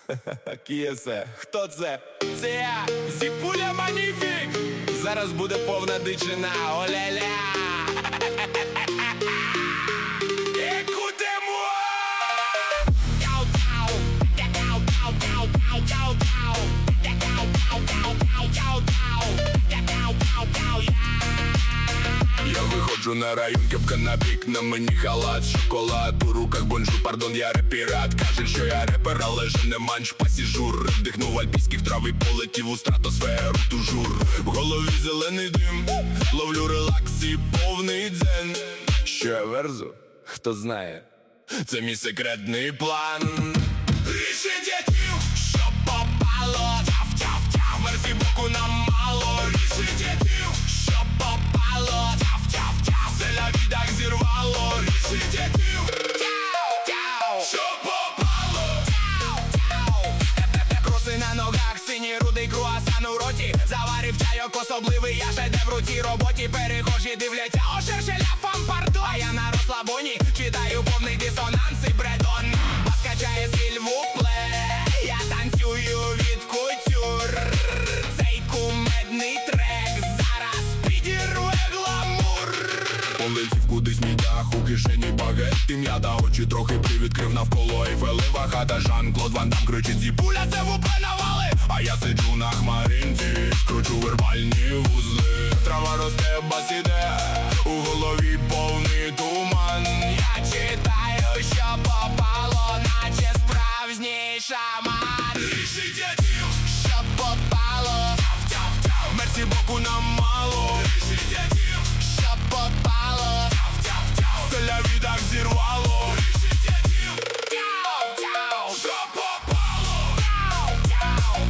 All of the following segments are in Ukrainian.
Кісе, хто це? Це я, Зіпуля Маніфік. Зараз буде повна дичина, оля-ля. Я виходжу на район, кепка на бік, на мені халат, шоколад, у руках бонжур, пардон, я реп-пірат. Кажуть, що я репер, але же не манч пасіжур. Вдихнув альпійських трав і полетів у стратосферу тужур. В голові зелений дим, ловлю релакс і повний дзен. Що я верзу? Хто знає? Це мій секретний план. Ріши дітів, що попало. Тяв-тяв-тяв, мерсі боку нам мало. Ріши дітів, що попало. Тяв-тяв-тяв, селя відах зірвало. Ріши дітів, тяв-тяв, що попало. Тяв-тяв, кроси на ногах, синій рудий круасан у роті. Заварив чайок особливий, я шедевр у цій роботі. Перехожі дивляться, о, шершеля фампардон. А я на розслабоні, читаю повний дисонанс і бредон. Бас качає сіль в упле, я танцюю від кутюр. Цей кумедний трек зараз підірве гламур. Полетів кудись мій дах, у кишені багет. Тим'ята очі трохи привідкрив, навколо Ейфелева хата. Жан-Клод Ван Дам кричить: Зіпуля, це в упе навали. А я сиджу на хмаринці, скручу вербальні вузли. Трава росте, бас іде, у голові повний туман. Я читаю, що попало, наче справжній шаман. Ріши дядів, що попало. тяв-тяв-тяв, мерсі боку нам мало. Ріши дядів, що попало. тяв-тяв-тяв, селя відах зірвало. Ріши дядів, Тяв-тяв, що попало. тяв-тяв.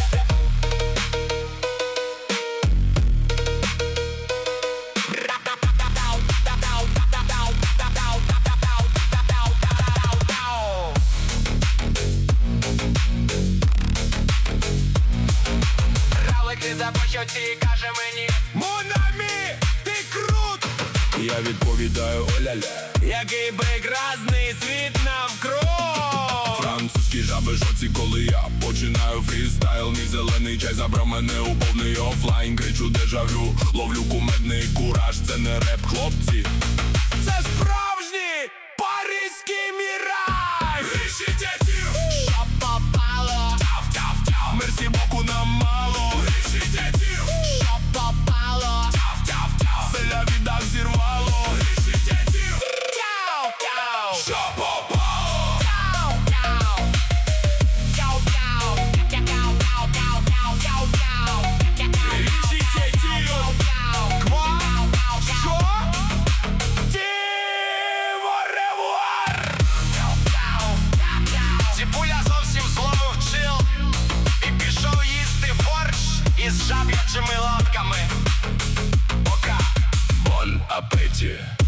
Равлик за почуття каже мені: Монамі, ти крут! Я відповідаю: оля-ля. Який прекрасний світ навкруг. Французькі жаби жоці, коли я починаю фрістайл. Мій зелений чай забрав мене у повний офлайн. Кричу дежавю, ловлю кумедний кураж. Це не реп, хлопці, це справжній паризький міраж. Ріши дядів, що попало. тяв-тяв-тяв, мерсі боку нам мало. Ріши дядів, що попало. тяв-тяв-тяв, селя відах зірвало. Ріши дядів, Тяв-тяв, що попало. тяв-тяв. Тяв-тяв. Тяв-тяв. Ріши дядів, Ква? Що? Тіворевуар! Зіпуля зовсім зловив чил і пішов їсти борщ із жаб'ячими лапками. бон апеті.